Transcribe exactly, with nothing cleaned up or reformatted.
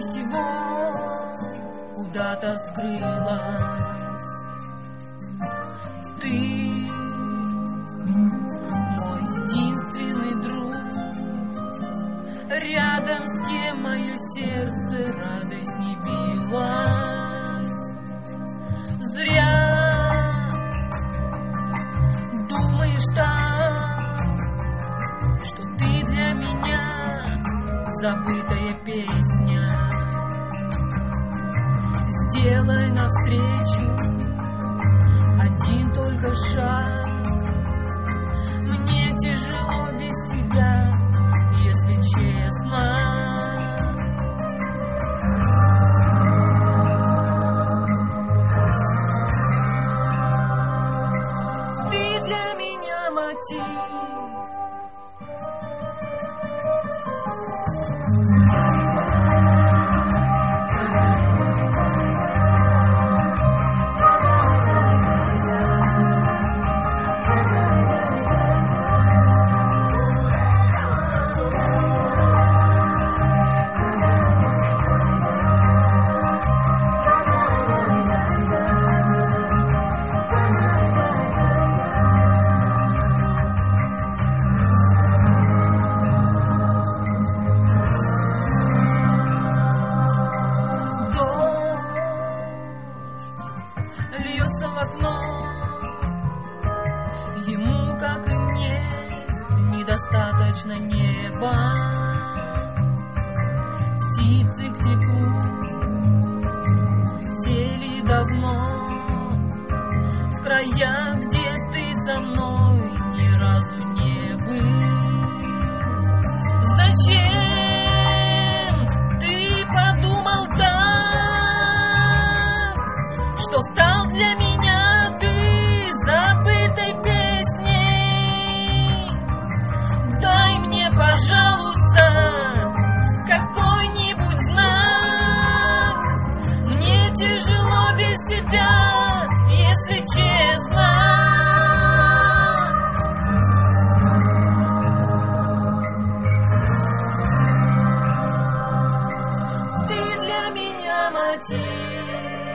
всего куда-то скрылась. Ты мой единственный друг, рядом с кем мое сердце радость не билась. Зря думаешь так, что ты для меня забытая песня. Сделай навстречу один только шаг. Мне тяжело без тебя, если честно. Ты для меня мотив. Льется в окно, ему, как и мне, недостаточно неба. Птицы к теплу летели давно, в края, где ты со мной ни разу не был. Зачем ты подумал так, что стал для меня ты забытой песней? Дай мне, пожалуйста, какой-нибудь знак. Мне тяжело без тебя, если честно. Ты для меня мотив.